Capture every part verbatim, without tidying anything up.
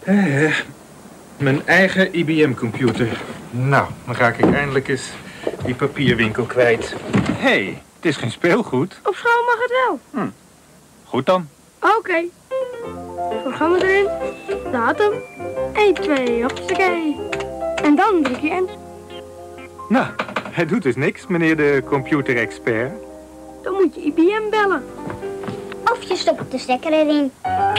Eh, mijn eigen I B M-computer. Nou, dan ga ik eindelijk eens die papierwinkel kwijt. Hé, hey, het is geen speelgoed. Op school mag het wel. Hm. Goed dan. Oké. Okay. Programma erin. Datum. één, twee, hoppakee. En dan druk je in. Nou, hij doet dus niks, meneer de computerexpert. Dan moet je I B M bellen. Of je stopt de stekker erin.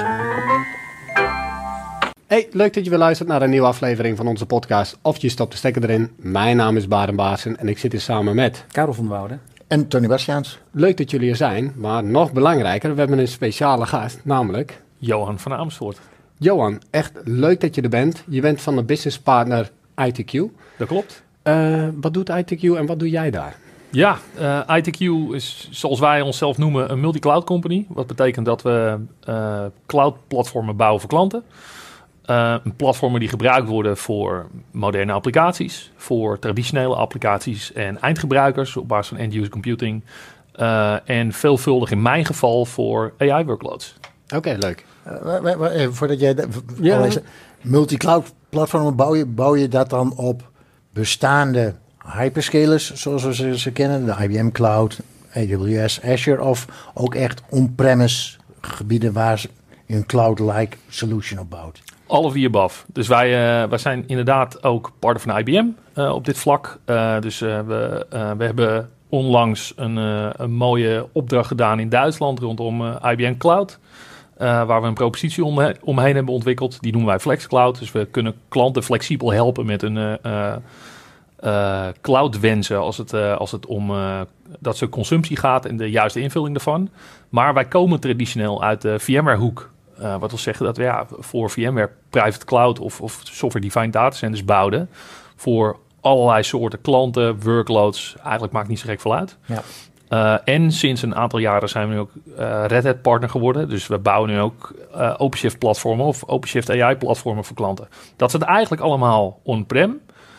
Hey, leuk dat je weer luistert naar een nieuwe aflevering van onze podcast Of je stopt de stekker erin. Mijn naam is Baren Baarsen en ik zit hier samen met... Karel van Wouden. En Tony Bastiaans. Leuk dat jullie er zijn, maar nog belangrijker, we hebben een speciale gast, namelijk... Johan van Amersfoort. Johan, echt leuk dat je er bent. Je bent van de business partner I T Q. Dat klopt. Uh, wat doet I T Q en wat doe jij daar? Ja, uh, I T Q is, zoals wij onszelf noemen, een multi-cloud company. Wat betekent dat we uh, cloud-platformen bouwen voor klanten. Uh, platformen die gebruikt worden voor moderne applicaties, voor traditionele applicaties en eindgebruikers op basis van end-user computing. Uh, en veelvuldig in mijn geval voor A I-workloads. Oké, okay, leuk. Uh, even voordat jij... Ja. Multi-cloud platformen, bouw je, bouw je dat dan op bestaande hyperscalers, zoals we ze, ze kennen, de I B M Cloud, A W S, Azure, of ook echt on-premise gebieden waar je een cloud-like solution op bouwt? All of the above. Dus wij, uh, wij zijn inderdaad ook partner van I B M uh, op dit vlak. Uh, dus uh, we, uh, we hebben onlangs een, uh, een mooie opdracht gedaan in Duitsland rondom uh, I B M Cloud. Uh, waar we een propositie omhe- omheen hebben ontwikkeld. Die noemen wij FlexCloud. Dus we kunnen klanten flexibel helpen met een uh, uh, uh, cloud-wensen als het, uh, als het om uh, dat ze consumptie gaat en de juiste invulling daarvan. Maar wij komen traditioneel uit de VMware-hoek. Uh, wat wil zeggen dat we ja, voor VMware private cloud of, of software-defined datacenters bouwden. Voor allerlei soorten klanten, workloads. Eigenlijk maakt niet zo gek veel uit. Ja. Uh, en sinds een aantal jaren zijn we nu ook uh, Red Hat partner geworden. Dus we bouwen nu ook uh, OpenShift platformen of OpenShift A I platformen voor klanten. Dat zit eigenlijk allemaal on-prem.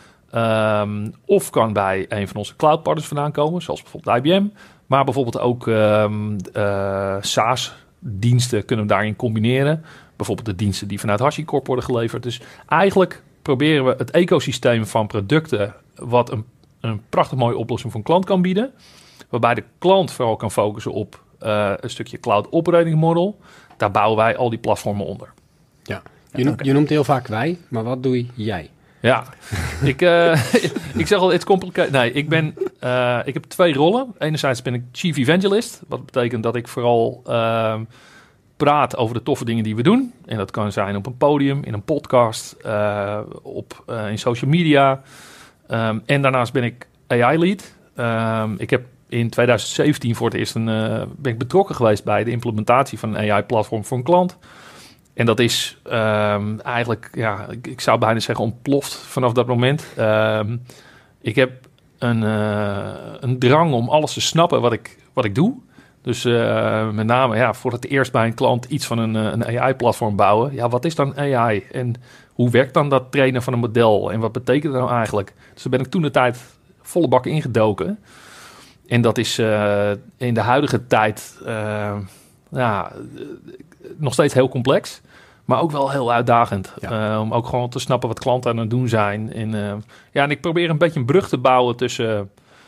Um, of kan bij een van onze cloud partners vandaan komen, zoals bijvoorbeeld I B M. Maar bijvoorbeeld ook um, uh, SaaS diensten kunnen we daarin combineren. Bijvoorbeeld de diensten die vanuit HashiCorp worden geleverd. Dus eigenlijk proberen we het ecosysteem van producten, wat een, een prachtig mooie oplossing voor een klant kan bieden, waarbij de klant vooral kan focussen op uh, een stukje cloud operating model. Daar bouwen wij al die platformen onder. Ja, je noemt, je noemt heel vaak wij, maar wat doe jij? Ja, ik, uh, ik zeg al, het is complicated. Nee, ik ben, uh, ik heb twee rollen. Enerzijds ben ik chief evangelist, wat betekent dat ik vooral uh, praat over de toffe dingen die we doen. En dat kan zijn op een podium, in een podcast, uh, op, uh, in social media. Um, en daarnaast ben ik A I-lead. Um, ik heb in twintig zeventien voor het eerst een, uh, ben ik betrokken geweest bij de implementatie van een A I-platform voor een klant. En dat is um, eigenlijk, ja, ik, ik zou bijna zeggen ontploft vanaf dat moment. Um, ik heb een, uh, een drang om alles te snappen wat ik, wat ik doe. Dus uh, met name ja, voor het eerst bij een klant iets van een, een A I-platform bouwen. Ja, wat is dan A I? En hoe werkt dan dat trainen van een model? En wat betekent dat nou eigenlijk? Dus daar ben ik toen de tijd volle bak ingedoken. En dat is uh, in de huidige tijd uh, ja, nog steeds heel complex, maar ook wel heel uitdagend. Ja. Uh, om ook gewoon te snappen wat klanten aan het doen zijn. En, uh, ja, en ik probeer een beetje een brug te bouwen tussen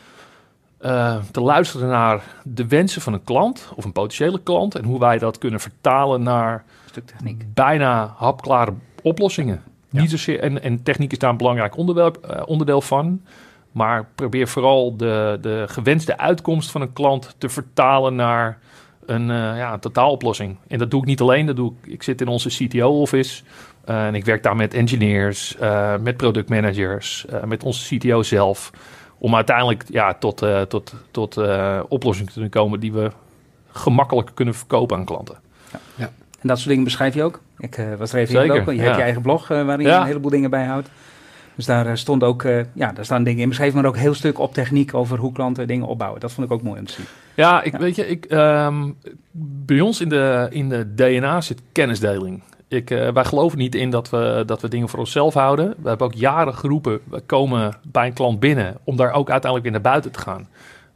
uh, te luisteren naar de wensen van een klant of een potentiële klant en hoe wij dat kunnen vertalen naar stuk techniek. Bijna hapklare oplossingen. Ja. Niet zozeer, en, en techniek is daar een belangrijk onderdeel, uh, onderdeel van. Maar probeer vooral de, de gewenste uitkomst van een klant te vertalen naar een, uh, ja, een totaaloplossing. En dat doe ik niet alleen. Dat doe ik, ik zit in onze C T O-office uh, en ik werk daar met engineers, uh, met productmanagers, uh, met onze C T O zelf. Om uiteindelijk ja, tot, uh, tot, tot uh, oplossingen te kunnen komen die we gemakkelijk kunnen verkopen aan klanten. Ja. Ja. En dat soort dingen beschrijf je ook? Ik uh, was er even Zeker, in. Je ja. hebt je eigen blog uh, waarin ja. je een heleboel dingen bijhoudt. Dus daar uh, stond ook, uh, ja, daar staan dingen in beschreven, maar ook heel stuk op techniek over hoe klanten dingen opbouwen. Dat vond ik ook mooi om te zien. Ja, ik ja. weet je, ik, um, bij ons in de, in de D N A zit kennisdeling. Ik, uh, wij geloven niet in dat we, dat we dingen voor onszelf houden. We hebben ook jaren geroepen, we komen bij een klant binnen om daar ook uiteindelijk weer naar buiten te gaan.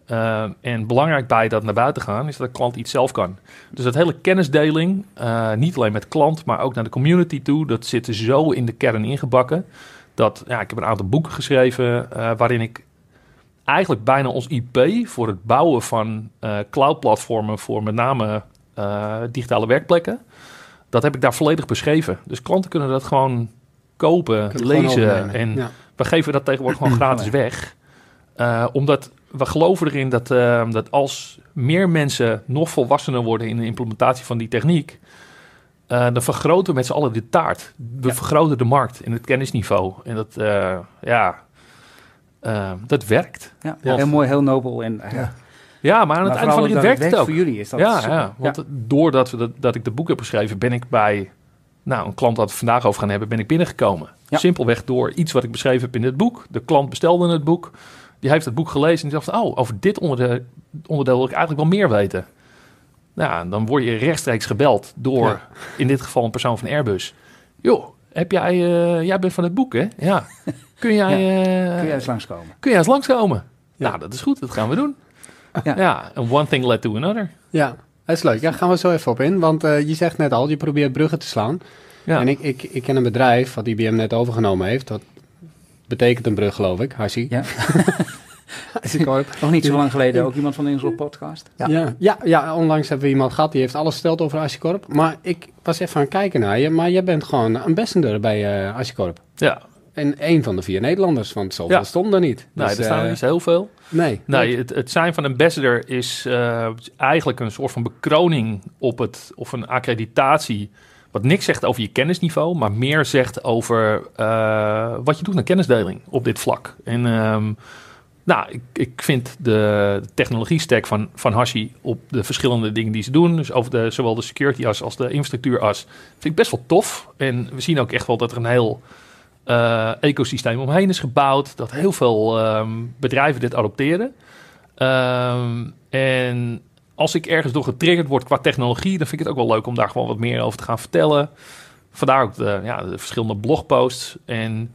Uh, en belangrijk bij dat naar buiten gaan is dat de klant iets zelf kan. Dus dat hele kennisdeling, uh, niet alleen met de klant, maar ook naar de community toe, dat zit er zo in de kern ingebakken. Dat, ja, ik heb een aantal boeken geschreven uh, waarin ik eigenlijk bijna ons I P voor het bouwen van uh, cloud-platformen voor met name uh, digitale werkplekken, dat heb ik daar volledig beschreven. Dus klanten kunnen dat gewoon kopen, kunnen lezen gewoon en ja. we geven dat tegenwoordig gewoon gratis weg. Uh, omdat we geloven erin dat, uh, dat als meer mensen nog volwassener worden in de implementatie van die techniek, uh, dan vergroten we met z'n allen de taart. We ja. vergroten de markt in het kennisniveau. En dat, uh, ja, uh, dat werkt. Ja, ja, heel mooi, heel nobel. En, uh, ja. ja, maar aan het einde van de rit werkt het ook. Voor jullie is dat ja, super. ja, want ja. doordat we dat, dat ik het boek heb geschreven, ben ik bij nou, een klant dat we vandaag over gaan hebben, ben ik binnengekomen. Ja. Simpelweg door iets wat ik beschreven heb in het boek. De klant bestelde het boek. Die heeft het boek gelezen en die dacht, oh, over dit onderdeel, onderdeel wil ik eigenlijk wel meer weten. Nou, dan word je rechtstreeks gebeld door, ja. in dit geval een persoon van Airbus. Joh, heb jij, uh, jij bent van het boek, hè? Ja. Kun jij, ja. uh, kun jij eens langskomen? Kun jij eens langskomen? Ja. Nou, dat is goed, dat gaan we doen. Ja, ja and one thing led to another. Ja, dat is leuk. Daar gaan we zo even op in, want uh, je zegt net al, je probeert bruggen te slaan. Ja. En ik, ik, ik ken een bedrijf wat I B M net overgenomen heeft, dat betekent een brug, geloof ik, Hashi. Ja. Nog niet zo lang geleden ook iemand van de Inzorp podcast. Ja. Ja, ja, ja, onlangs hebben we iemand gehad die heeft alles verteld over HashiCorp. Maar ik was even aan het kijken naar je, maar jij bent gewoon ambassador bij uh, HashiCorp. Ja. En een van de vier Nederlanders, want zoveel ja. stonden er niet. Nee, dus, er staan uh, niet zo heel veel. Nee. Nee, het, het zijn van ambassador is uh, eigenlijk een soort van bekroning op het, of een accreditatie, wat niks zegt over je kennisniveau, maar meer zegt over uh, wat je doet aan kennisdeling op dit vlak. En um, nou, ik, ik vind de technologie stack van, van Hashi op de verschillende dingen die ze doen, dus over de, zowel de security as als de infrastructuur as, vind ik best wel tof. En we zien ook echt wel dat er een heel uh, ecosysteem omheen is gebouwd, dat heel veel um, bedrijven dit adopteren. Um, en als ik ergens door getriggerd word qua technologie, dan vind ik het ook wel leuk om daar gewoon wat meer over te gaan vertellen. Vandaar ook de, ja, de verschillende blogposts. En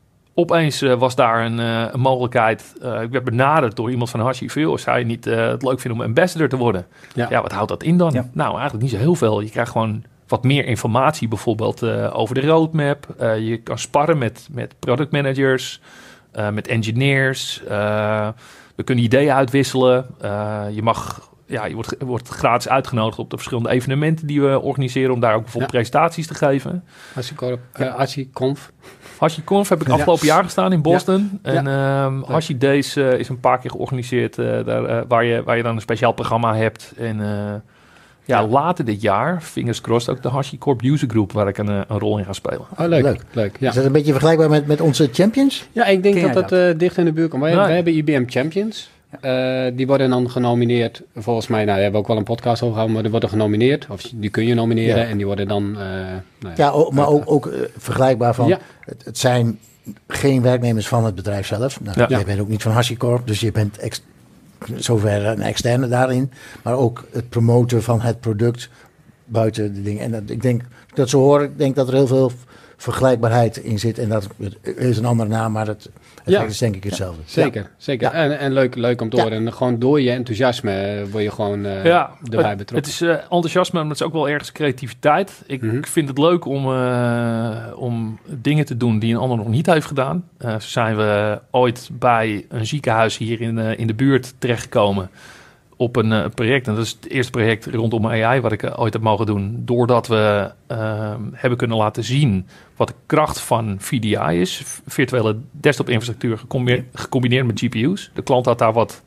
opeens uh, was daar een, uh, een mogelijkheid. Uh, ik werd benaderd door iemand van Hashi. Veel, zou je niet uh, het leuk vinden om ambassador te worden? Ja. ja, wat houdt dat in dan? Ja. Nou, eigenlijk niet zo heel veel. Je krijgt gewoon wat meer informatie, bijvoorbeeld uh, over de roadmap. Uh, je kan sparren met, met product managers, uh, met engineers. Uh, we kunnen ideeën uitwisselen. Uh, je mag... Ja, je wordt, wordt gratis uitgenodigd op de verschillende evenementen die we organiseren, om daar ook bijvoorbeeld ja. presentaties te geven. HashiCorp, uh, HashiConf. HashiConf heb ik ja. afgelopen jaar gestaan in Boston. Ja. En ja. Um, Hashi Days uh, is een paar keer georganiseerd, uh, daar, uh, waar, je, waar je dan een speciaal programma hebt. En uh, ja, ja, later dit jaar, fingers crossed, ook de HashiCorp User Group, waar ik een, een rol in ga spelen. Oh, leuk. leuk. leuk ja. Is dat een beetje vergelijkbaar met, met onze Champions? Ja, ik denk Ken dat dat, dat? Uh, dicht in de buurt komt. Wij, nee. wij hebben I B M Champions. Uh, die worden dan genomineerd, volgens mij, nou, daar hebben we ook wel een podcast over gehad, maar die worden genomineerd, of die kun je nomineren ja. en die worden dan... Uh, nou ja, ja ook, maar ook, ook uh, vergelijkbaar van, ja. het, het zijn geen werknemers van het bedrijf zelf. Nou, ja. Jij bent ook niet van HashiCorp, dus je bent ex, zover een externe daarin, maar ook het promoten van het product buiten de dingen. En dat, ik denk, dat zo hoor, ik denk dat er heel veel vergelijkbaarheid in zit en dat het is een andere naam, maar het... Het ja. is denk ik hetzelfde. Ja, zeker, ja. zeker. Ja. En, en leuk, leuk om te horen. Ja. En gewoon door je enthousiasme word je gewoon uh, ja, erbij betrokken. Het is uh, enthousiasme, maar het is ook wel ergens creativiteit. Ik mm-hmm. vind het leuk om, uh, om dingen te doen die een ander nog niet heeft gedaan. Uh, zo zijn we ooit bij een ziekenhuis hier in, uh, in de buurt terechtgekomen op een uh, project. En dat is het eerste project rondom A I wat ik uh, ooit heb mogen doen. Doordat we uh, hebben kunnen laten zien wat de kracht van V D I is. Virtuele desktop infrastructuur gecombineerd, gecombineerd met G P U's. De klant had daar wat,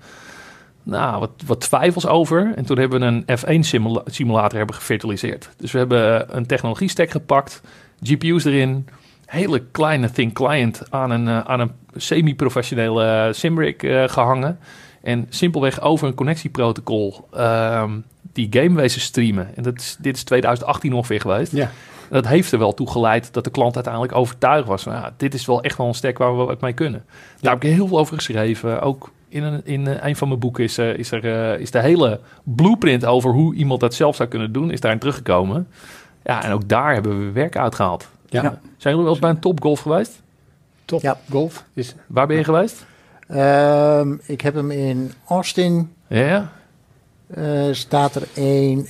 nou, wat, wat twijfels over. En toen hebben we een F één simula- simulator hebben gevirtualiseerd. Dus we hebben een technologie stack gepakt. G P U's erin. Hele kleine thin client aan een, uh, aan een semi-professionele Simbrick uh, gehangen. En simpelweg over een connectieprotocol um, die game wezen streamen. En dat is, dit is twintig achttien ongeveer geweest. Ja. En dat heeft er wel toe geleid dat de klant uiteindelijk overtuigd was. Nou, dit is wel echt wel een stack waar we wat mee kunnen. Daar ja. heb ik heel veel over geschreven. Ook in een, in een van mijn boeken is, uh, is, er, uh, is de hele blueprint over hoe iemand dat zelf zou kunnen doen, is daarin teruggekomen. Ja, en ook daar hebben we werk uitgehaald. Ja. Ja. Zijn jullie wel eens bij een Topgolf geweest? Top ja. Golf. Is... Waar ben je geweest? Um, ik heb hem in Austin. Ja? Uh, staat er één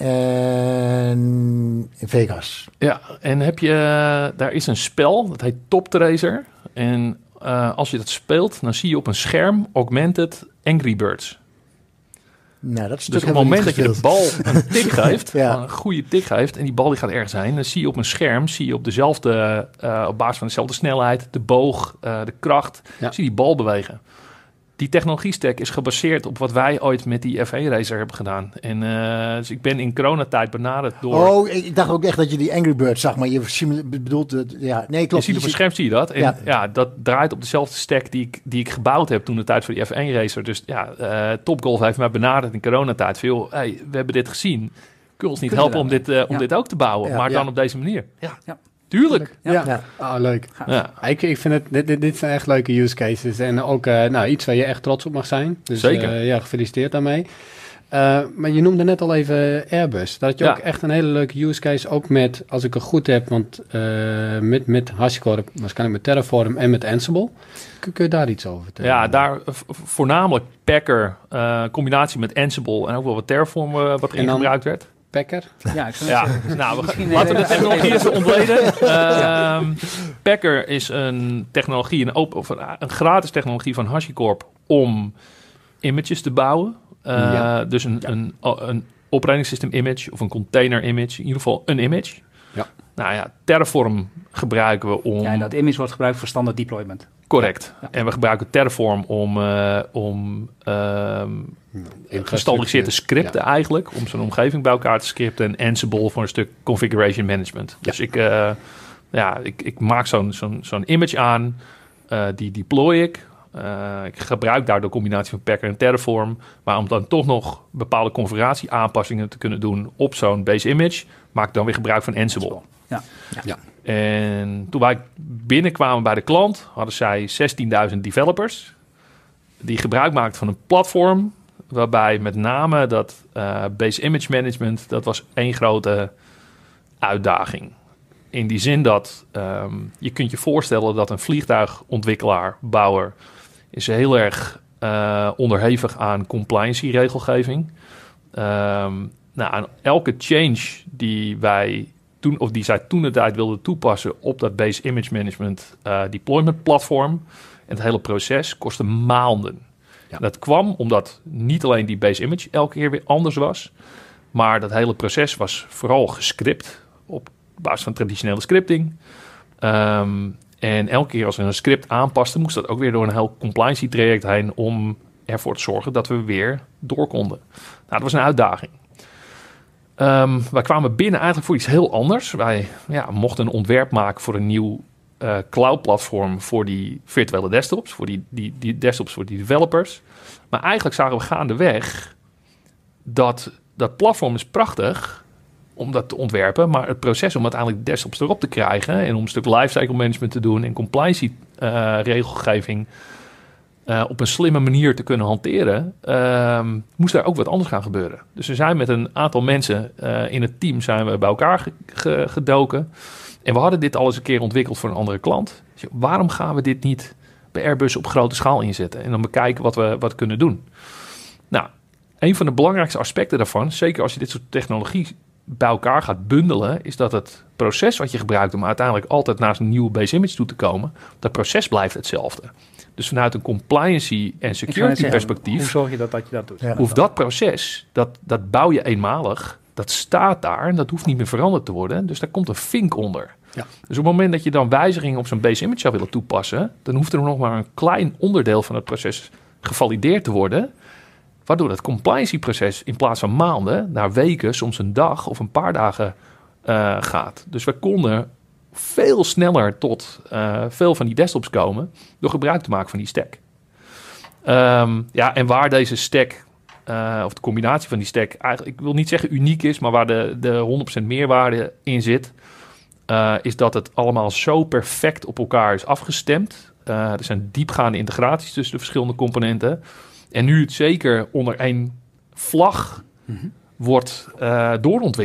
en in Vegas. Ja, en heb je, uh, daar is een spel, dat heet Top Tracer. En uh, als je dat speelt, dan zie je op een scherm Augmented Angry Birds. Nou, dat is dus op het moment dat je de bal een tik geeft, ja. een goede tik geeft, en die bal die gaat ergens heen, dan zie je op een scherm, zie je op dezelfde, uh, op basis van dezelfde snelheid, de boog, uh, de kracht, ja. zie je die bal bewegen. Die technologie-stack is gebaseerd op wat wij ooit met die F één Racer hebben gedaan. En uh, dus ik ben in coronatijd benaderd door... Oh, ik dacht ook echt dat je die Angry Birds zag, maar je bedoelt... Uh, ja, nee, klopt. Je ziet op een scherm, zie je dat. En ja. ja, dat draait op dezelfde stack die ik, die ik gebouwd heb toen de tijd voor die F één Racer. Dus ja, uh, Topgolf heeft mij benaderd in coronatijd. Veel, hey, we hebben dit gezien. Kun je ons niet Kun helpen om, dit, uh, om ja. dit ook te bouwen? Ja, maar ja. dan op deze manier. Ja, ja. Tuurlijk. Ja, ja. Oh, leuk. Ja. Ik, ik vind het, dit, dit zijn echt leuke use cases. En ook uh, nou, iets waar je echt trots op mag zijn. Dus, Zeker. Uh, ja, gefeliciteerd daarmee. Uh, maar je noemde net al even Airbus. Dat had je ja. ook echt een hele leuke use case. Ook met, als ik het goed heb, want uh, met, met HashiCorp, waarschijnlijk met Terraform en met Ansible. Kun, kun je daar iets over vertellen? Ja, daar voornamelijk Packer, uh, combinatie met Ansible en ook wel wat Terraform uh, wat erin gebruikt werd. Packer? Ja, ik ja. Nou, we, laten we de technologie eens ontleden. Uh, Packer is een technologie, een, open, of een, een gratis technologie van HashiCorp om images te bouwen. Uh, ja. Dus een, ja. een, een operating system image of een container image, in ieder geval een image. Ja. Nou ja, Terraform gebruiken we om... Ja, en dat image wordt gebruikt voor standaard deployment. Correct. Ja. En we gebruiken Terraform om, uh, om uh, gestandardiseerde scripten ja. eigenlijk, om zo'n omgeving bij elkaar te scripten en Ansible voor een stuk configuration management. Ja. Dus ik, uh, ja, ik, ik maak zo'n, zo'n, zo'n image aan, uh, die deploy ik. Uh, ik gebruik daar de combinatie van Packer en Terraform, maar om dan toch nog bepaalde configuratie aanpassingen te kunnen doen op zo'n base image, maak ik dan weer gebruik van Ansible. Ja. Ja. Ja. En toen wij binnenkwamen bij de klant, hadden zij zestienduizend developers die gebruik maakten van een platform waarbij met name dat uh, base image management, dat was één grote uitdaging. In die zin dat um, je kunt je voorstellen dat een vliegtuigontwikkelaar, bouwer, is heel erg uh, onderhevig aan compliancy regelgeving. Um, nou, aan elke change die wij toen, of die zij toen de tijd wilden toepassen op dat base image management uh, deployment platform, en het hele proces kostte maanden. Ja. Dat kwam omdat niet alleen die base image elke keer weer anders was, maar dat hele proces was vooral gescript op basis van traditionele scripting. Um, en elke keer als we een script aanpasten, moest dat ook weer door een heel compliancy traject heen om ervoor te zorgen dat we weer door konden. Nou, dat was een uitdaging. Um, wij kwamen binnen eigenlijk voor iets heel anders. Wij ja, mochten een ontwerp maken voor een nieuw uh, cloud-platform voor die virtuele desktops, voor die, die, die desktops voor die developers. Maar eigenlijk zagen we gaandeweg dat dat platform is prachtig om dat te ontwerpen, maar het proces om uiteindelijk desktops erop te krijgen en om een stuk lifecycle management te doen en compliancy uh, regelgeving uh, op een slimme manier te kunnen hanteren, uh, moest daar ook wat anders gaan gebeuren. Dus we zijn met een aantal mensen uh, in het team zijn we bij elkaar ge- ge- gedoken en we hadden dit al eens een keer ontwikkeld voor een andere klant. Dus waarom gaan we dit niet bij Airbus op grote schaal inzetten en dan bekijken wat we wat kunnen doen? Nou, een van de belangrijkste aspecten daarvan, zeker als je dit soort technologie bij elkaar gaat bundelen, is dat het proces wat je gebruikt om uiteindelijk altijd naar een nieuwe base image toe te komen, dat proces blijft hetzelfde. Dus vanuit een compliancy en security zeggen, perspectief, hoe zorg je dat, dat je dat doet? Ja. Hoeft dat proces, dat, dat bouw je eenmalig, dat staat daar en dat hoeft niet meer veranderd te worden. Dus daar komt een vink onder. Ja. Dus op het moment dat je dan wijzigingen op zo'n base image zou willen toepassen, dan hoeft er nog maar een klein onderdeel van het proces gevalideerd te worden, waardoor het compliancy-proces in plaats van maanden naar weken, soms een dag of een paar dagen uh, gaat. Dus we konden veel sneller tot uh, veel van die desktops komen door gebruik te maken van die stack. Um, ja, en waar deze stack, uh, of de combinatie van die stack, eigenlijk, ik wil niet zeggen uniek is, maar waar de, de honderd procent meerwaarde in zit, uh, is dat het allemaal zo perfect op elkaar is afgestemd. Uh, er zijn diepgaande integraties tussen de verschillende componenten. En nu het zeker onder één vlag mm-hmm. wordt uh, doorontwikkeld,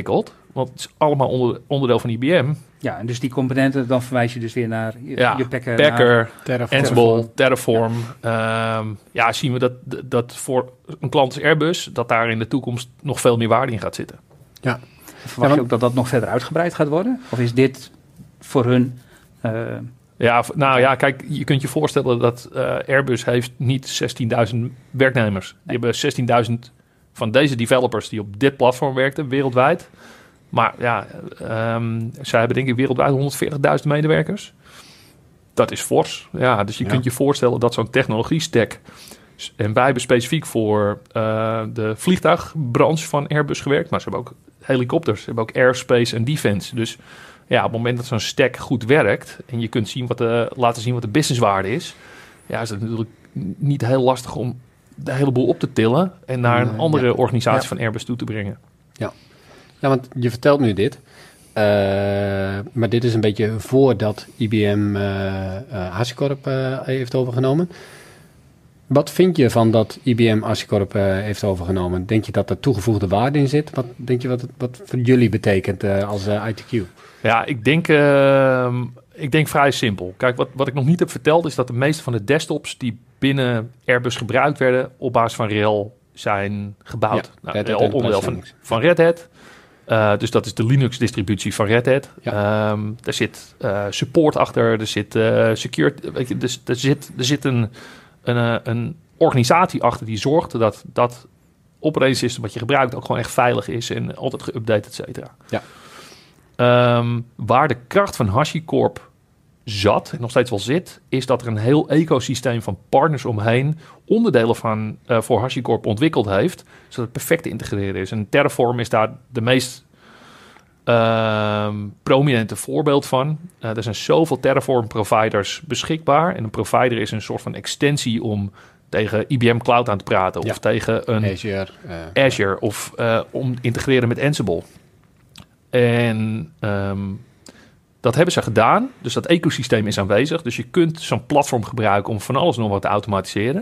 Want het is allemaal onder, onderdeel van I B M. Ja, en dus die componenten, dan verwijs je dus weer naar je, ja, je Packer. Packer, Terraform. Ansible, Terraform. Ja. Um, ja, zien we dat, dat voor een klant als Airbus, dat daar in de toekomst nog veel meer waarde in gaat zitten. Ja. Verwacht je ook dat dat nog verder uitgebreid gaat worden? Of is dit voor hun... Uh, ja, nou ja, kijk, je kunt je voorstellen dat uh, Airbus heeft niet zestienduizend werknemers. Die nee. hebben zestienduizend van deze developers die op dit platform werkten, wereldwijd. Maar ja, um, zij hebben denk ik wereldwijd honderdveertigduizend medewerkers. Dat is fors. Ja, dus je ja. kunt je voorstellen dat zo'n technologie-stack... En wij hebben specifiek voor uh, de vliegtuigbranche van Airbus gewerkt. Maar ze hebben ook helikopters, ze hebben ook aerospace en defense. Dus ja, op het moment dat zo'n stack goed werkt... en je kunt zien wat de, laten zien wat de businesswaarde is... ja, is het natuurlijk niet heel lastig om de hele boel op te tillen... en naar een andere ja. organisatie ja. van Airbus toe te brengen. Ja. Ja, want je vertelt nu dit. Uh, maar dit is een beetje voordat I B M uh, uh, HashiCorp uh, heeft overgenomen. Wat vind je van dat I B M HashiCorp uh, heeft overgenomen? Denk je dat er toegevoegde waarde in zit? Wat denk je wat het wat voor jullie betekent uh, als uh, I T Q? Ja, ik denk, uh, ik denk vrij simpel. Kijk, wat, wat ik nog niet heb verteld is dat de meeste van de desktops die binnen Airbus gebruikt werden op basis van R H E L zijn gebouwd. Ja, nou, Red Hat onderdeel van, van Red Hat. Uh, dus dat is de Linux-distributie van Red Hat. Ja. Um, er zit uh, support achter, er zit uh, security, weet je, dus er zit, er zit een, een, een organisatie achter die zorgt dat dat operating system wat je gebruikt ook gewoon echt veilig is en altijd geüpdate, et cetera. Ja. Um, waar de kracht van HashiCorp zat, en nog steeds wel zit, is dat er een heel ecosysteem van partners omheen onderdelen van uh, voor HashiCorp ontwikkeld heeft, zodat het perfect te integreren is. En Terraform is daar de meest uh, prominente voorbeeld van. Uh, er zijn zoveel Terraform-providers beschikbaar. En een provider is een soort van extensie om tegen I B M Cloud aan te praten. Ja. Of tegen een Azure. Uh, Azure. Of uh, om te integreren met Ansible. En um, dat hebben ze gedaan. Dus dat ecosysteem is aanwezig. Dus je kunt zo'n platform gebruiken om van alles nog wat te automatiseren.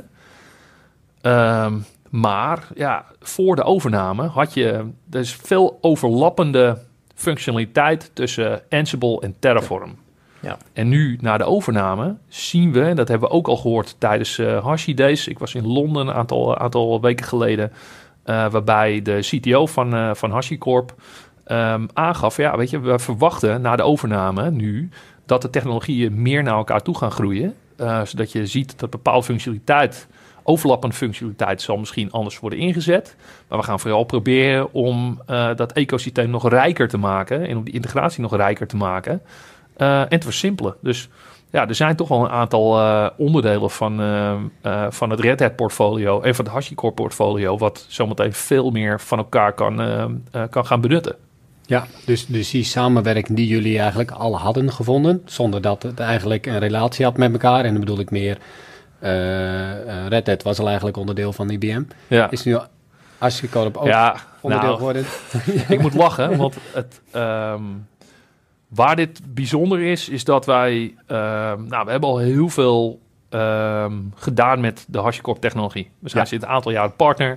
Um, maar ja, voor de overname had je... Er is veel overlappende functionaliteit tussen Ansible en Terraform. Ja. En nu, na de overname, zien we... en dat hebben we ook al gehoord tijdens uh, Hashi Days. Ik was in Londen een aantal, aantal weken geleden... Uh, waarbij de C T O van, uh, van HashiCorp... Um, aangaf, ja, weet je, we verwachten na de overname nu dat de technologieën meer naar elkaar toe gaan groeien. Uh, zodat je ziet dat bepaalde functionaliteit, overlappende functionaliteit, zal misschien anders worden ingezet. Maar we gaan vooral proberen om uh, dat ecosysteem nog rijker te maken en om die integratie nog rijker te maken uh, en te versimpelen. Dus ja, er zijn toch wel een aantal uh, onderdelen van, uh, uh, van het Red Hat portfolio en van het HashiCorp portfolio wat zometeen veel meer van elkaar kan, uh, uh, kan gaan benutten. Ja, dus, dus die samenwerking die jullie eigenlijk al hadden gevonden, zonder dat het eigenlijk een relatie had met elkaar. En dan bedoel ik meer, uh, uh, Red Hat was al eigenlijk onderdeel van I B M. Ja. Is nu HashiCorp ook ja, onderdeel nou, geworden? Ik moet lachen, want het, um, waar dit bijzonder is, is dat wij, um, nou, we hebben al heel veel um, gedaan met de HashiCorp technologie. We zijn ja. sinds een aantal jaar partner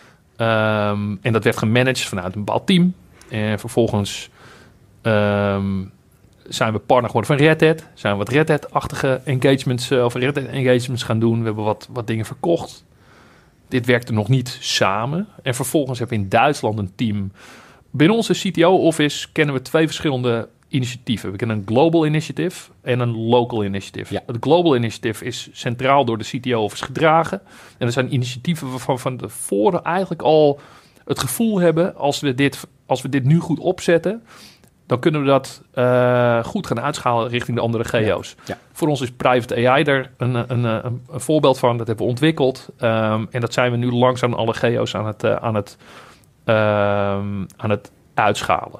um, en dat werd gemanaged vanuit een bepaald team. En vervolgens um, zijn we partner geworden van Red Hat. Zijn we wat Red Hat-achtige engagements, uh, of Red Hat engagements gaan doen. We hebben wat, wat dingen verkocht. Dit werkte nog niet samen. En vervolgens hebben we in Duitsland een team. Binnen onze C T O-office kennen we twee verschillende initiatieven. We kennen een Global Initiative en een Local Initiative. Ja. Het Global Initiative is centraal door de C T O-office gedragen. En er zijn initiatieven waarvan van tevoren eigenlijk al het gevoel hebben, als we dit... Als we dit nu goed opzetten, dan kunnen we dat uh, goed gaan uitschalen richting de andere G O's. Ja, ja. Voor ons is Private A I er een, een, een, een voorbeeld van. Dat hebben we ontwikkeld. Um, en dat zijn we nu langzaam alle G O's aan het, uh, aan het, um, aan het uitschalen.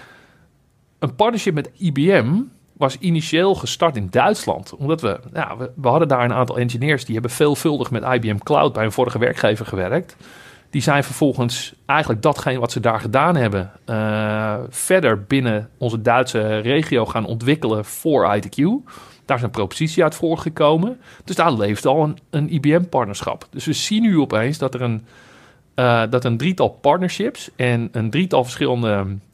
Een partnership met I B M was initieel gestart in Duitsland. Omdat we, ja, we, we hadden daar een aantal engineers die hebben veelvuldig met I B M Cloud bij een vorige werkgever gewerkt. Die zijn vervolgens eigenlijk datgene wat ze daar gedaan hebben uh, verder binnen onze Duitse regio gaan ontwikkelen voor I T Q. Daar is een propositie uit voortgekomen. Dus daar leeft al een, een I B M-partnerschap. Dus we zien nu opeens dat er een, uh, dat een drietal partnerships en een drietal verschillende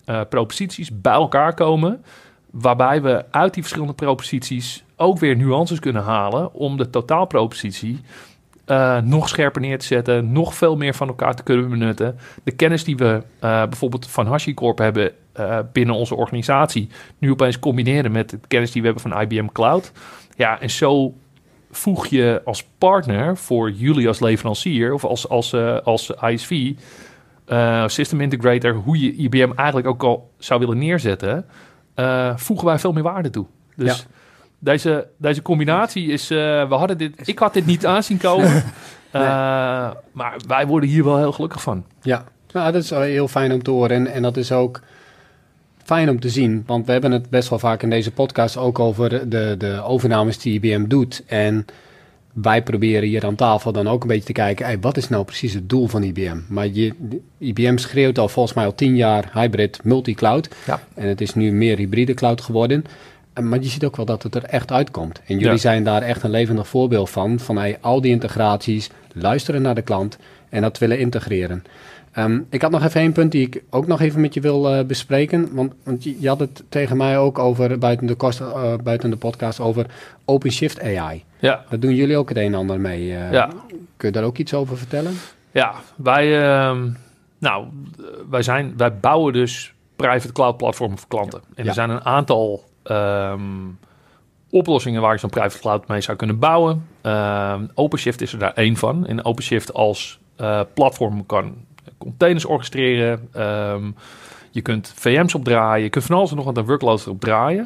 uh, proposities bij elkaar komen, waarbij we uit die verschillende proposities ook weer nuances kunnen halen om de totaalpropositie uh, nog scherper neer te zetten, nog veel meer van elkaar te kunnen benutten. De kennis die we uh, bijvoorbeeld van HashiCorp hebben uh, binnen onze organisatie, nu opeens combineren met de kennis die we hebben van I B M Cloud. Ja, en zo voeg je als partner voor jullie als leverancier of als, als, uh, als I S V, uh, system integrator, hoe je I B M eigenlijk ook al zou willen neerzetten, uh, voegen wij veel meer waarde toe. Dus ja. deze, deze combinatie is, uh, we hadden dit, ik had dit niet aanzien komen, uh, nee. maar wij worden hier wel heel gelukkig van. Ja, nou, dat is heel fijn om te horen en, en dat is ook fijn om te zien, want we hebben het best wel vaak in deze podcast ook over de, de overnames die I B M doet. En wij proberen hier aan tafel dan ook een beetje te kijken, hey, wat is nou precies het doel van I B M? Maar je, I B M schreeuwt al volgens mij al tien jaar hybrid multi-cloud. Ja. En het is nu meer hybride cloud geworden. Maar je ziet ook wel dat het er echt uitkomt. En jullie ja. zijn daar echt een levendig voorbeeld van. Van hey, al die integraties, luisteren naar de klant en dat willen integreren. Um, ik had nog even één punt die ik ook nog even met je wil uh, bespreken. Want, want je, je had het tegen mij ook over, buiten de, kost, uh, buiten de podcast, over OpenShift A I. Ja. Daar doen jullie ook het een en ander mee. Uh, ja. Kun je daar ook iets over vertellen? Ja, wij, uh, nou, wij, zijn, wij bouwen dus private cloud platformen voor klanten. En ja. er zijn een aantal um, oplossingen waar je zo'n private cloud mee zou kunnen bouwen. Uh, OpenShift is er daar één van. En OpenShift als uh, platform kan containers orchestreren. Um, je kunt V M's opdraaien. Je kunt van alles en nog wat aan workloads erop draaien.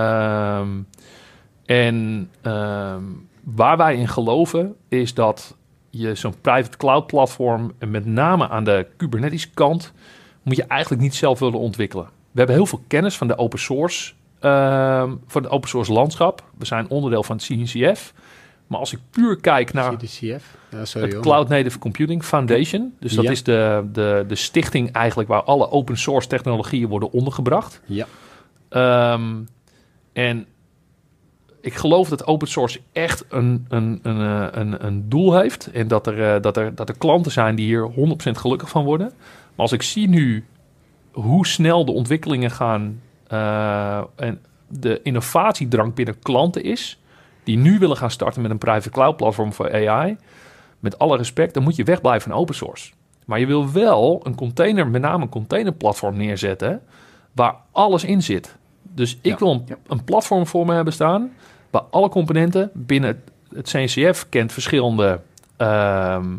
Um, en um, waar wij in geloven is dat je zo'n private cloud platform, en met name aan de Kubernetes kant, moet je eigenlijk niet zelf willen ontwikkelen. We hebben heel veel kennis van de open source, um, van het open source landschap. We zijn onderdeel van het C N C F. Maar als ik puur kijk naar C N C F? Ja, sorry, het Cloud Native Computing Foundation. Dus dat ja. is de, de, de stichting eigenlijk waar alle open source technologieën worden ondergebracht. Ja. Um, en ik geloof dat open source echt een, een, een, een, een doel heeft. En dat er, dat, er, dat er klanten zijn die hier honderd procent gelukkig van worden. Maar als ik zie nu hoe snel de ontwikkelingen gaan uh, en de innovatiedrang binnen klanten is, die nu willen gaan starten met een private cloud platform voor A I, met alle respect, dan moet je wegblijven van open source. Maar je wil wel een container, met name een containerplatform neerzetten, waar alles in zit. Dus ik ja. wil een, een platform voor me hebben staan, waar alle componenten binnen het C N C F kent verschillende um,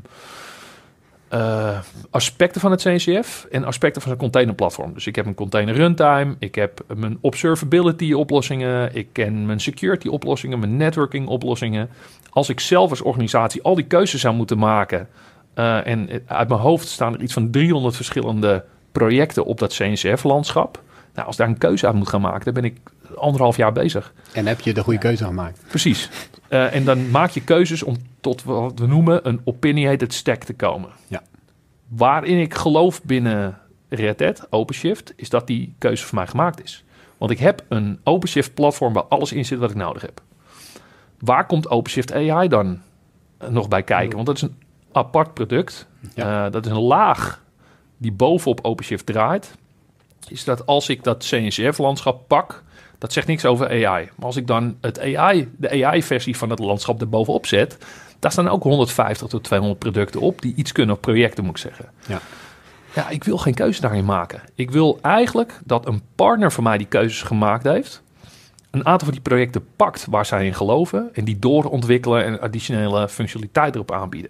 uh, aspecten van het C N C F en aspecten van een containerplatform. Dus ik heb een container runtime, ik heb mijn observability oplossingen, ik ken mijn security oplossingen, mijn networking oplossingen. Als ik zelf als organisatie al die keuzes zou moeten maken, uh, en uit mijn hoofd staan er iets van driehonderd verschillende projecten op dat C N C F-landschap. Nou, als daar een keuze uit moet gaan maken, dan ben ik anderhalf jaar bezig. En heb je de goede keuze gemaakt? Precies. Uh, en dan maak je keuzes om tot wat we noemen een opinionated stack te komen. Ja. Waarin ik geloof binnen Red Hat, OpenShift, is dat die keuze voor mij gemaakt is. Want ik heb een OpenShift platform waar alles in zit wat ik nodig heb. Waar komt OpenShift A I dan nog bij kijken? Want dat is een apart product. Ja. Uh, dat is een laag die bovenop OpenShift draait. Is dat als ik dat C N C F-landschap pak, dat zegt niks over A I. Maar als ik dan het A I, de A I-versie van het landschap erbovenop zet, daar staan ook honderdvijftig tot tweehonderd producten op die iets kunnen, of projecten moet ik zeggen. Ja. Ja, ik wil geen keuze daarin maken. Ik wil eigenlijk dat een partner van mij die keuzes gemaakt heeft, een aantal van die projecten pakt waar zij in geloven en die doorontwikkelen en additionele functionaliteit erop aanbieden.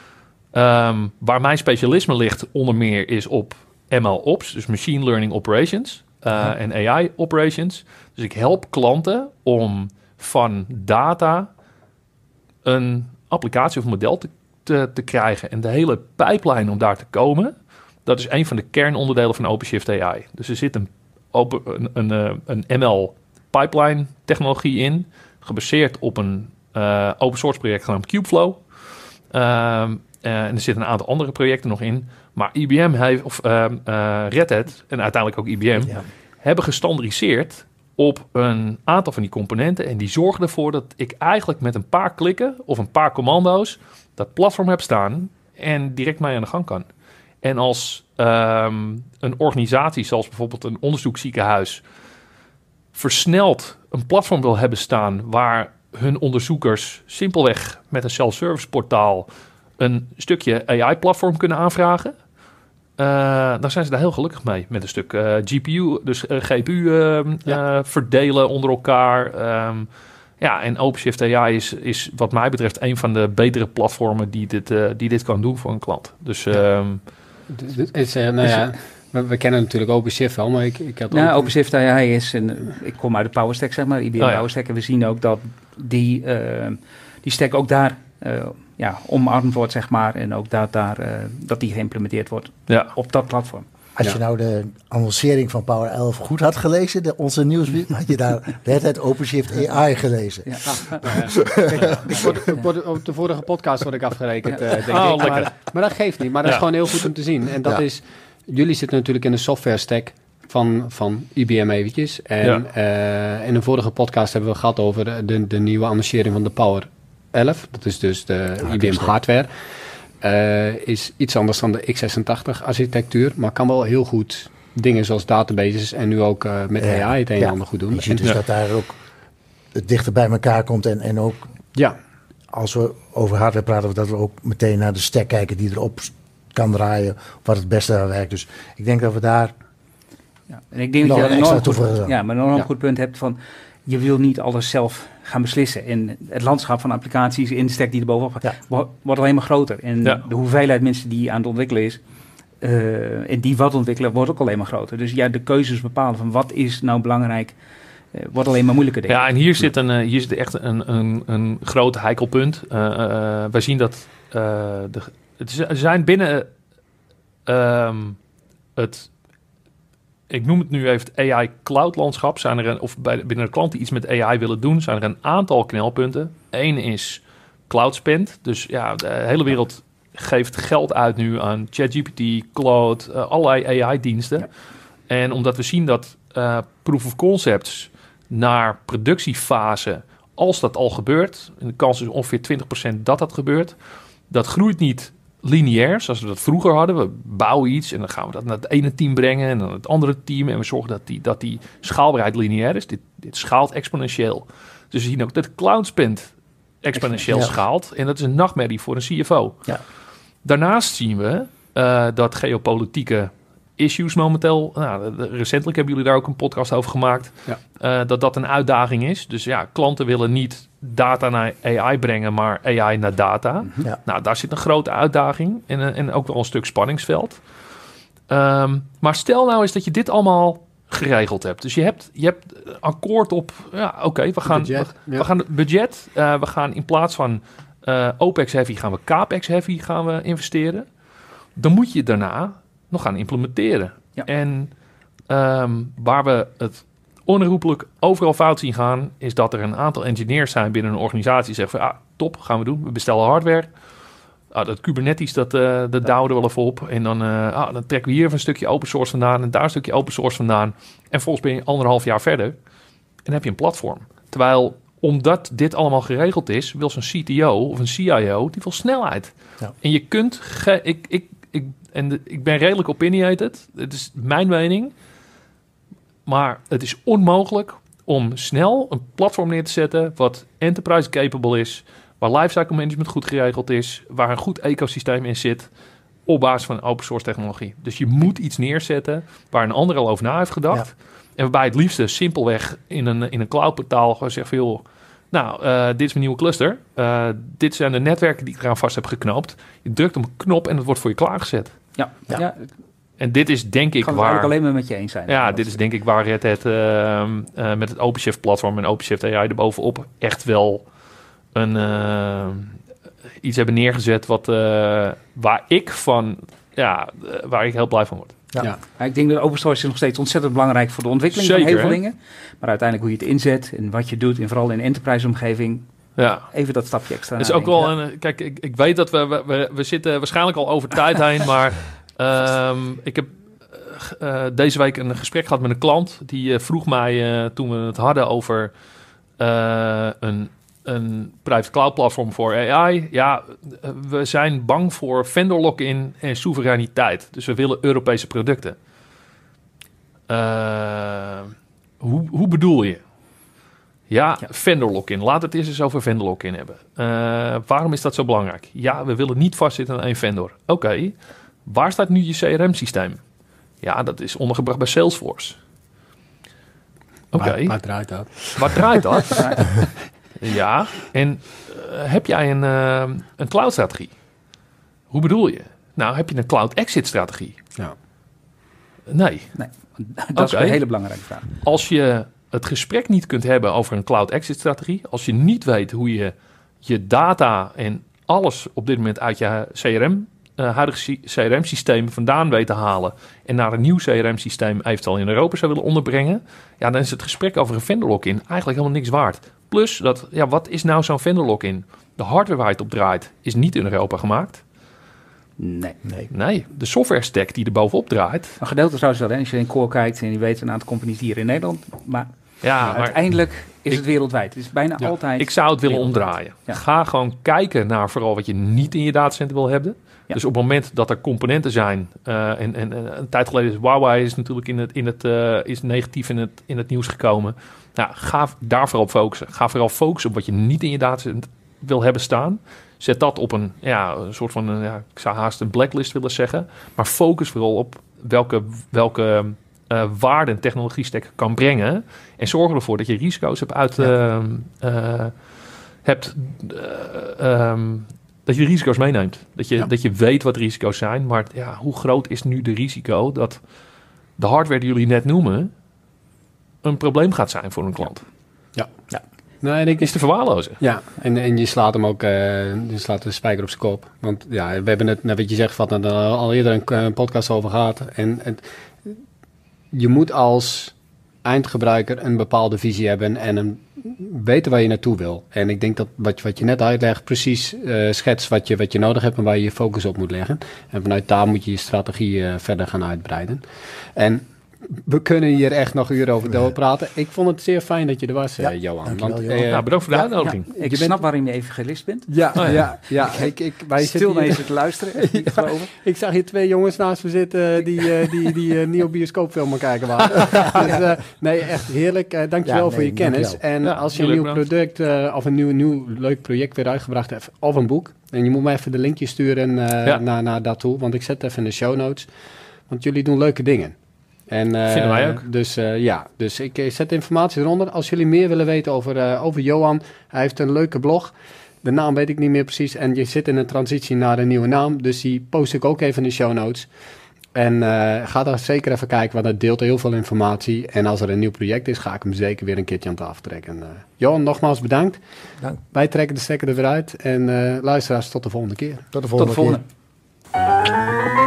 Um, waar mijn specialisme ligt onder meer is op M L Ops, dus Machine Learning Operations uh, ja. en A I Operations. Dus ik help klanten om van data een applicatie of model te, te, te krijgen. En de hele pipeline om daar te komen, dat is een van de kernonderdelen van OpenShift A I. Dus er zit een, open, een, een, een M L pipeline technologie in, gebaseerd op een uh, open source project genaamd Kubeflow. Uh, Uh, en er zitten een aantal andere projecten nog in. Maar I B M heeft, of uh, uh, Red Hat en uiteindelijk ook I B M, ja. hebben gestandardiseerd op een aantal van die componenten. En die zorgen ervoor dat ik eigenlijk met een paar klikken of een paar commando's dat platform heb staan en direct mee aan de gang kan. En als um, een organisatie, zoals bijvoorbeeld een onderzoeksziekenhuis, versneld een platform wil hebben staan waar hun onderzoekers simpelweg met een self-service portaal een stukje A I-platform kunnen aanvragen, Uh, dan zijn ze daar heel gelukkig mee. Met een stuk uh, G P U, dus uh, G P U uh, ja. uh, verdelen onder elkaar. Um, ja, en OpenShift A I is, is wat mij betreft een van de betere platformen die dit, uh, die dit kan doen voor een klant. Dus, um, is, uh, nou ja, we, we kennen natuurlijk OpenShift wel, maar ik, ik had nou, ook... OpenShift A I is, een, ik kom uit de PowerStack, zeg maar, I B M oh, ja. PowerStack, en we zien ook dat die, uh, die stack ook daar uh, ja, omarmd wordt, zeg maar, en ook dat, daar, uh, dat die geïmplementeerd wordt ja. op dat platform. Als ja. je nou de annoncering van Power elf goed had gelezen, de, onze nieuwsbrief, had je daar de hele tijd OpenShift A I gelezen. Ja. Ja. Ik word, ik word, op de vorige podcast word ik afgerekend, ja. uh, denk oh, ik. Maar, maar dat geeft niet, maar dat ja. is gewoon heel goed om te zien. En dat ja. is, jullie zitten natuurlijk in de software stack van, van I B M eventjes. En ja. uh, in een vorige podcast hebben we gehad over de, de nieuwe annoncering van de Power elf. Dat is dus de ja, I B M hardware. Uh, is iets anders dan de x zesentachtig architectuur, maar kan wel heel goed dingen zoals databases en nu ook uh, met ja, A I het een en ja. ander goed doen. Je ziet en, dus ja. dat daar ook het dichter bij elkaar komt en, en ook ja. als we over hardware praten, dat we ook meteen naar de stack kijken die erop kan draaien, wat het beste aan werkt. Dus ik denk dat we daar ja. en ik denk dat je een enorm goed, ja, maar een enorm ja. goed punt hebt van je wil niet alles zelf gaan beslissen. En het landschap van applicaties in de stack die er bovenop gaat, ja. wordt alleen maar groter. En ja. de hoeveelheid mensen die aan het ontwikkelen is, uh, en die wat ontwikkelen, wordt ook alleen maar groter. Dus ja, de keuzes bepalen van wat is nou belangrijk, uh, wordt alleen maar moeilijker. Denk ik. Ja, en hier zit, een, uh, hier zit echt een, een, een groot heikelpunt. Uh, uh, wij zien dat uh, de, het zijn binnen uh, het... Ik noem het nu even het A I cloud landschap. Zijn er een, of bij, binnen de klant die iets met A I willen doen, zijn er een aantal knelpunten. Eén is cloud spend. Dus ja, de hele wereld geeft geld uit nu aan ChatGPT, Claude, uh, allerlei A I-diensten. Ja. En omdat we zien dat uh, proof of concepts naar productiefase, als dat al gebeurt, en de kans is ongeveer twintig procent dat dat gebeurt, dat groeit niet lineair, zoals we dat vroeger hadden. We bouwen iets en dan gaan we dat naar het ene team brengen en dan het andere team. En we zorgen dat die, dat die schaalbaarheid lineair is. Dit, dit schaalt exponentieel. Dus we zien ook dat de cloud spend exponentieel ja. schaalt. En dat is een nachtmerrie voor een C F O. Ja. Daarnaast zien we uh, dat geopolitieke issues momenteel, nou, de, de, recentelijk hebben jullie daar ook een podcast over gemaakt, ja. uh, dat dat een uitdaging is. Dus ja, klanten willen niet data naar A I brengen, maar A I naar data. Ja. Nou, daar zit een grote uitdaging en, en ook wel een stuk spanningsveld. Um, maar stel nou eens dat je dit allemaal geregeld hebt. Dus je hebt, je hebt akkoord op, ja, oké, okay, we gaan budget, we, ja. we gaan het budget, uh, we gaan in plaats van uh, OPEX heavy, gaan we CAPEX heavy gaan we investeren. Dan moet je daarna nog gaan implementeren. Ja. En um, waar we het onherroepelijk overal fout zien gaan, is dat er een aantal engineers zijn binnen een organisatie die zeggen van, ah, top, gaan we doen. We bestellen hardware. Ah, dat Kubernetes, dat, uh, dat douwen we wel even op. En dan, uh, ah, dan trekken we hier even een stukje open source vandaan en daar een stukje open source vandaan. En volgens ben je anderhalf jaar verder en dan heb je een platform. Terwijl, omdat dit allemaal geregeld is, wil zo'n C T O of een C I O, die wil snelheid. Ja. En je kunt, ge- ik, ik, ik, en de, ik ben redelijk opinionated, het is mijn mening, maar het is onmogelijk om snel een platform neer te zetten wat enterprise capable is, waar lifecycle management goed geregeld is, waar een goed ecosysteem in zit, op basis van open source technologie. Dus je moet iets neerzetten waar een ander al over na heeft gedacht. Ja. En waarbij het liefste simpelweg in een, in een cloudportaal gewoon zegt van, joh, nou, uh, dit is mijn nieuwe cluster. Uh, dit zijn de netwerken die ik eraan vast heb geknoopt. Je drukt op een knop en het wordt voor je klaargezet. Ja, ja. ja. En dit is denk ik kan waar... Kan ik alleen maar met je eens zijn. Ja, dit is denk ik waar Red Hat uh, uh, met het OpenShift platform en OpenShift A I erbovenop echt wel een, uh, iets hebben neergezet wat, uh, waar ik van, ja, uh, waar ik heel blij van word. Ja. Ja. Ja, ik denk dat open source is nog steeds ontzettend belangrijk voor de ontwikkeling Zeker, van heel veel hè? dingen. Maar uiteindelijk hoe je het inzet en wat je doet, en vooral in de enterprise omgeving, ja. even dat stapje extra. Het is ook wel ja. een, kijk, ik, ik weet dat we, we, we, we zitten waarschijnlijk al over tijd heen, maar um, ik heb uh, deze week een gesprek gehad met een klant die uh, vroeg mij uh, toen we het hadden over uh, een een private cloud platform voor A I. Ja, we zijn bang voor vendor lock-in en soevereiniteit. Dus we willen Europese producten. Uh, hoe, hoe bedoel je? Ja, ja. vendor lock-in. Laten we het eerst eens over vendor lock-in hebben. Uh, waarom is dat zo belangrijk? Ja, we willen niet vastzitten aan één vendor. Oké, okay. Waar staat nu je C R M-systeem? Ja, dat is ondergebracht bij Salesforce. Oké. Okay. Waar, waar draait dat? Waar draait dat? Ja, en uh, heb jij een, uh, een cloud-strategie? Hoe bedoel je? Nou, heb je een cloud-exit-strategie? Ja. Nee. nee. Dat okay. is een hele belangrijke vraag. Als je het gesprek niet kunt hebben over een cloud-exit-strategie, als je niet weet hoe je je data en alles op dit moment uit je C R M, uh, huidige C R M-systeem vandaan weet te halen en naar een nieuw C R M-systeem eventueel in Europa zou willen onderbrengen, ja, dan is het gesprek over een vendor lock-in eigenlijk helemaal niks waard. Plus, dat, ja, wat is nou zo'n vendor lock-in? De hardware waar je het op draait is niet in Europa gemaakt. Nee. Nee, nee de software stack die er bovenop draait. Een gedeelte trouwens wel, hè? Als je in Core kijkt en je weet een aantal companies hier in Nederland, maar, ja, maar maar uiteindelijk is ik, het wereldwijd. Het is bijna ja, altijd. Ik zou het willen omdraaien. Ja. Ga gewoon kijken naar vooral wat je niet in je datacenter wil hebben. Ja. Dus op het moment dat er componenten zijn, uh, en, en, en een tijd geleden is Huawei is natuurlijk in het, in het, uh, is negatief in het, in het nieuws gekomen. Nou, ga daar vooral op focussen. Ga vooral focussen op wat je niet in je datacenter wil hebben staan. Zet dat op een, ja, een soort van, een, ja, ik zou haast een blacklist willen zeggen. Maar focus vooral op welke, welke uh, waarde en technologie stack kan brengen. En zorg ervoor dat je risico's hebt uit, ja. uh, uh, hebt, uh, um, dat je de risico's meeneemt. Dat je, ja. dat je weet wat de risico's zijn. Maar ja, hoe groot is nu de risico dat de hardware die jullie net noemen een probleem gaat zijn voor een klant? Ja, ja. Nee, en ik is te verwaarlozen. Ja, en, en je slaat hem ook, uh, je slaat de spijker op zijn kop. Want ja, we hebben het, nou, wat je zegt, wat er al eerder een, een podcast over gehad. En, en je moet als eindgebruiker een bepaalde visie hebben en een, weten waar je naartoe wil. En ik denk dat wat, wat je net uitlegt precies uh, schetst wat je, wat je nodig hebt en waar je je focus op moet leggen. En vanuit daar moet je je strategie uh, verder gaan uitbreiden. En we kunnen hier echt nog uren over doorpraten. Ik vond het zeer fijn dat je er was, ja, uh, Johan. Want, uh, nou, bedankt voor de uitnodiging. Ja, ik je snap bent... waarom je evangelist bent. Ja, oh, ja. ja, ja. ik, ik, wij Stil naar even te luisteren. ja, ik zag hier twee jongens naast me zitten die uh, die, die, die uh, nieuwe bioscoopfilm kijken waren. dus, uh, nee, echt heerlijk. Uh, dankjewel ja, nee, voor je kennis. En ja, als je een nieuw bedankt. product uh, of een nieuw, nieuw leuk project weer uitgebracht hebt, of een boek, en je moet mij even de linkje sturen uh, ja. naar, naar dat toe, want ik zet het even in de show notes. Want jullie doen leuke dingen. En, uh, Vinden wij ook. Dus uh, ja, dus ik uh, zet informatie eronder. Als jullie meer willen weten over, uh, over Johan, hij heeft een leuke blog. De naam weet ik niet meer precies. En je zit in een transitie naar een nieuwe naam. Dus die post ik ook even in de show notes. En uh, ga daar zeker even kijken, want het deelt heel veel informatie. En als er een nieuw project is, ga ik hem zeker weer een keertje aan tafel trekken. Uh, Johan, nogmaals bedankt. Dank. Wij trekken de stekker er weer uit. En uh, luisteraars, tot de volgende keer. Tot de volgende, tot de volgende. keer.